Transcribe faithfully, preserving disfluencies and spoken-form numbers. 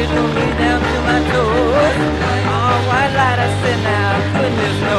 me down to my toes. Oh, white light, I said, now, goodness